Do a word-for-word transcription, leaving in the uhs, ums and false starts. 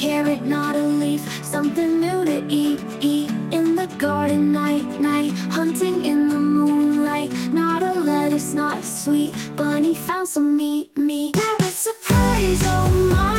carrot, not a leaf, something new to eat, eat. In the garden, night, night, hunting in the moonlight. Not a lettuce, not sweet, bunny found some meat, meat. Carrot surprise, oh my.